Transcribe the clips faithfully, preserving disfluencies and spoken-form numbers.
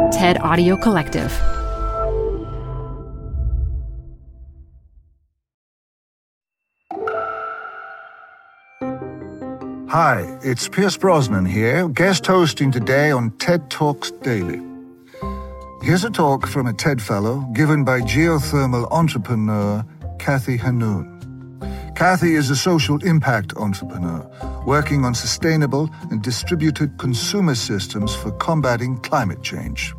TED Audio Collective. Hi, it's Pierce Brosnan here, guest hosting today on TED Talks Daily. Here's a talk from a TED Fellow given by geothermal entrepreneur Kathy Hanoun. Kathy is a social impact entrepreneur working on sustainable and distributed consumer systems for combating climate change.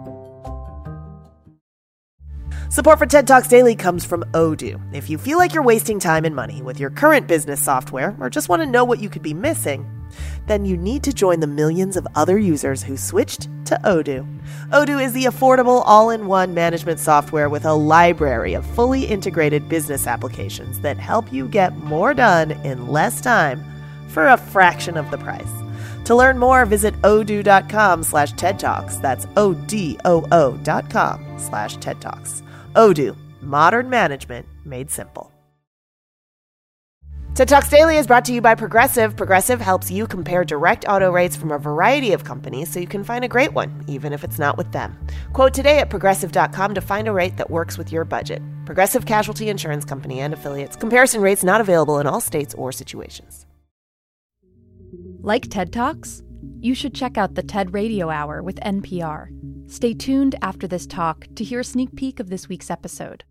Support for TED Talks Daily comes from Odoo. If you feel like you're wasting time and money with your current business software or just want to know what you could be missing, then you need to join the millions of other users who switched to Odoo. Odoo is the affordable all-in-one management software with a library of fully integrated business applications that help you get more done in less time for a fraction of the price. To learn more, visit odoo.com slash TED Talks. That's O-D-O-O dot com slash TED Talks. Odoo, modern management made simple. TED Talks Daily is brought to you by Progressive. Progressive helps you compare direct auto rates from a variety of companies so you can find a great one, even if it's not with them. Quote today at progressive dot com to find a rate that works with your budget. Progressive Casualty Insurance Company and Affiliates. Comparison rates not available in all states or situations. Like TED Talks? You should check out the TED Radio Hour with N P R. Stay tuned after this talk to hear a sneak peek of this week's episode.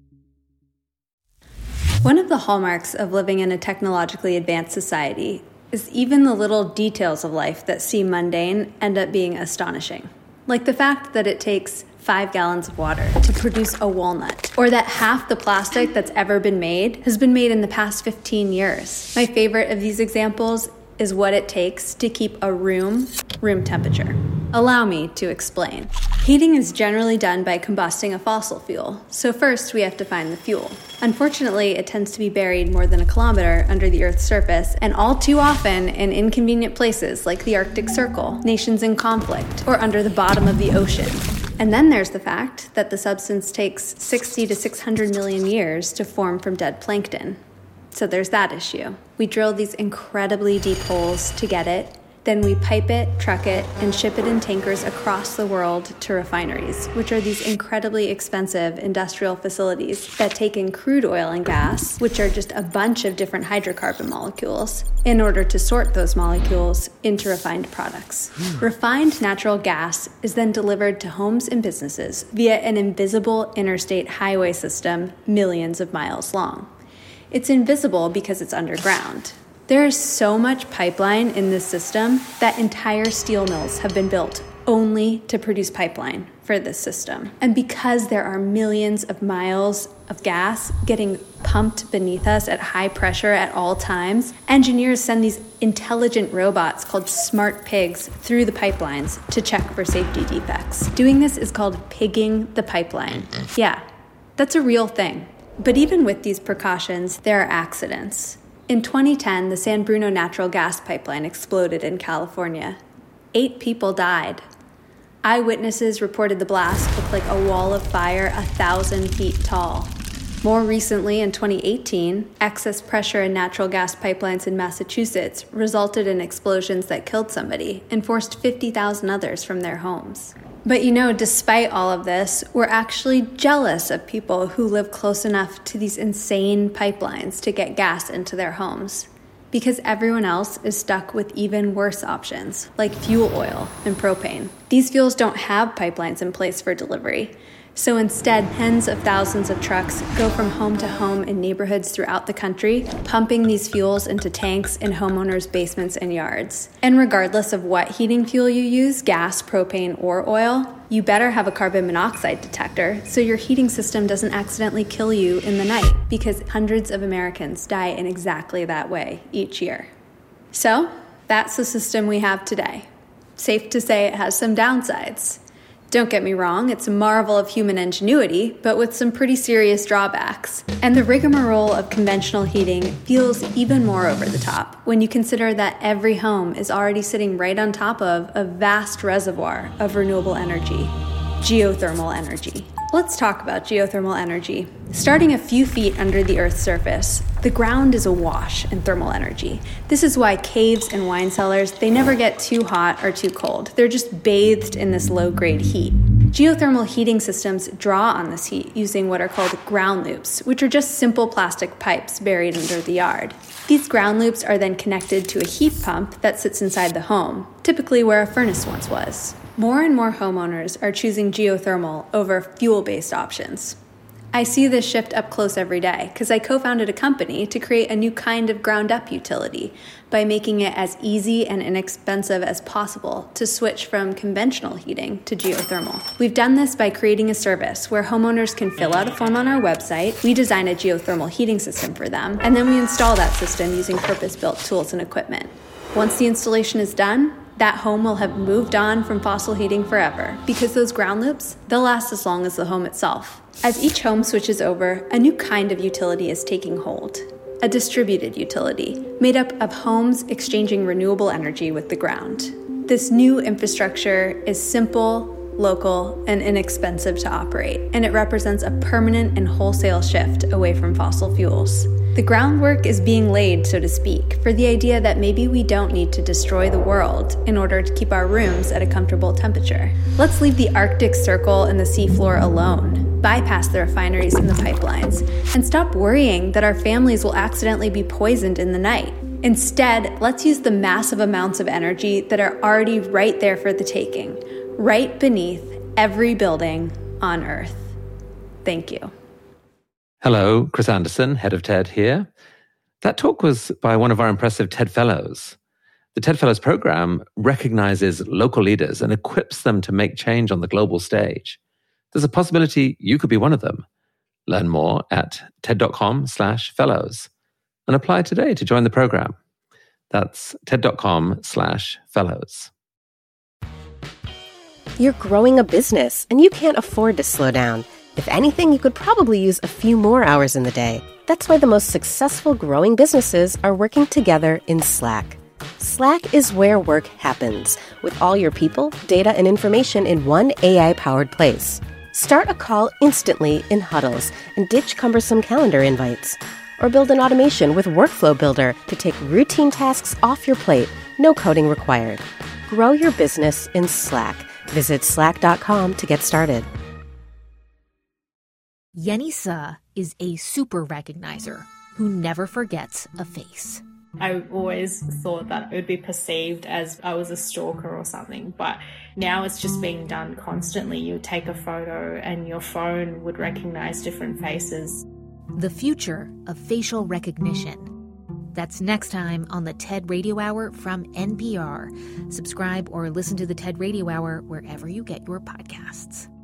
One of the hallmarks of living in a technologically advanced society is even the little details of life that seem mundane end up being astonishing. Like the fact that it takes five gallons of water to produce a walnut, or that half the plastic that's ever been made has been made in the past fifteen years. My favorite of these examples is what it takes to keep a room room temperature. Allow me to explain. Heating is generally done by combusting a fossil fuel, so first we have to find the fuel. Unfortunately, it tends to be buried more than a kilometer under the Earth's surface, and all too often in inconvenient places like the Arctic Circle, nations in conflict, or under the bottom of the ocean. And then there's the fact that the substance takes sixty to six hundred million years to form from dead plankton. So there's that issue. We drill these incredibly deep holes to get it, then we pipe it, truck it, and ship it in tankers across the world to refineries, which are these incredibly expensive industrial facilities that take in crude oil and gas, which are just a bunch of different hydrocarbon molecules, in order to sort those molecules into refined products. Refined natural gas is then delivered to homes and businesses via an invisible interstate highway system millions of miles long. It's invisible because it's underground. There is so much pipeline in this system that entire steel mills have been built only to produce pipeline for this system. And because there are millions of miles of gas getting pumped beneath us at high pressure at all times, engineers send these intelligent robots called smart pigs through the pipelines to check for safety defects. Doing this is called pigging the pipeline. Yeah, that's a real thing. But even with these precautions, there are accidents. In twenty ten, the San Bruno natural gas pipeline exploded in California. Eight people died. Eyewitnesses reported the blast looked like a wall of fire a thousand feet tall. More recently, in twenty eighteen, excess pressure in natural gas pipelines in Massachusetts resulted in explosions that killed somebody and forced fifty thousand others from their homes. But you know, despite all of this, we're actually jealous of people who live close enough to these insane pipelines to get gas into their homes, because everyone else is stuck with even worse options, like fuel oil and propane. These fuels don't have pipelines in place for delivery. So instead, tens of thousands of trucks go from home to home in neighborhoods throughout the country, pumping these fuels into tanks in homeowners' basements and yards. And regardless of what heating fuel you use, gas, propane, or oil, you better have a carbon monoxide detector so your heating system doesn't accidentally kill you in the night, because hundreds of Americans die in exactly that way each year. So, that's the system we have today. Safe to say it has some downsides. Don't get me wrong, it's a marvel of human ingenuity, but with some pretty serious drawbacks. And the rigmarole of conventional heating feels even more over the top when you consider that every home is already sitting right on top of a vast reservoir of renewable energy, geothermal energy. Let's talk about geothermal energy. Starting a few feet under the Earth's surface, the ground is awash in thermal energy. This is why caves and wine cellars, they never get too hot or too cold. They're just bathed in this low-grade heat. Geothermal heating systems draw on this heat using what are called ground loops, which are just simple plastic pipes buried under the yard. These ground loops are then connected to a heat pump that sits inside the home, typically where a furnace once was. More and more homeowners are choosing geothermal over fuel-based options. I see this shift up close every day because I co-founded a company to create a new kind of ground-up utility by making it as easy and inexpensive as possible to switch from conventional heating to geothermal. We've done this by creating a service where homeowners can fill out a form on our website, we design a geothermal heating system for them, and then we install that system using purpose-built tools and equipment. Once the installation is done, that home will have moved on from fossil heating forever because those ground loops, they'll last as long as the home itself. As each home switches over, a new kind of utility is taking hold. A distributed utility, made up of homes exchanging renewable energy with the ground. This new infrastructure is simple, local, and inexpensive to operate, and it represents a permanent and wholesale shift away from fossil fuels. The groundwork is being laid, so to speak, for the idea that maybe we don't need to destroy the world in order to keep our rooms at a comfortable temperature. Let's leave the Arctic Circle and the seafloor alone, bypass the refineries and the pipelines, and stop worrying that our families will accidentally be poisoned in the night. Instead, let's use the massive amounts of energy that are already right there for the taking, right beneath every building on Earth. Thank you. Hello, Chris Anderson, head of TED here. That talk was by one of our impressive TED Fellows. The TED Fellows program recognizes local leaders and equips them to make change on the global stage. There's a possibility you could be one of them. Learn more at ted.com slash fellows and apply today to join the program. That's ted.com slash fellows. You're growing a business and you can't afford to slow down. If anything, you could probably use a few more hours in the day. That's why the most successful growing businesses are working together in Slack. Slack is where work happens, with all your people, data, and information in one A I-powered place. Start a call instantly in huddles and ditch cumbersome calendar invites. Or build an automation with Workflow Builder to take routine tasks off your plate, no coding required. Grow your business in Slack. Visit slack dot com to get started. Yenisa is a super recognizer who never forgets a face. I always thought that it would be perceived as I was a stalker or something, but now it's just being done constantly. You would take a photo and your phone would recognize different faces. The future of facial recognition. That's next time on the TED Radio Hour from N P R. Subscribe or listen to the TED Radio Hour wherever you get your podcasts.